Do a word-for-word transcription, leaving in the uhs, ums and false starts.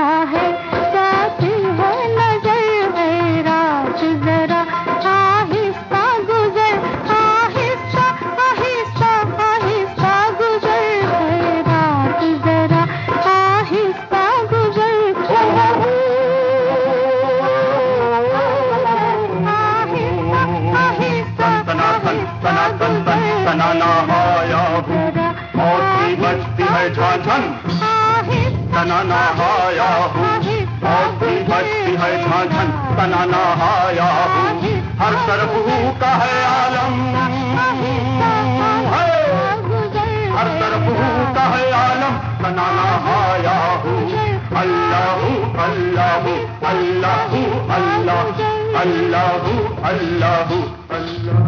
है, कैसी है नजर है रात जरा आहिस्ता गुजर, आहिस्ता आहिस्ता आहिस्ता गुजर है रात जरा आहिस्ता गुजर, आहिस्ता आहिस्ता तनाना आया हूँ, मौत की बजती है झांझन, तनाना आया हूँ, मौत की बजती है झांझन, तनाना आया हूँ, हर तरफ का है आलम, हर तरफ का है आलम, तनाना आया हूँ, अल्लाह अल्लाह अल्लाह अल्लाह अल्लाह अल्लाह अल्लाह।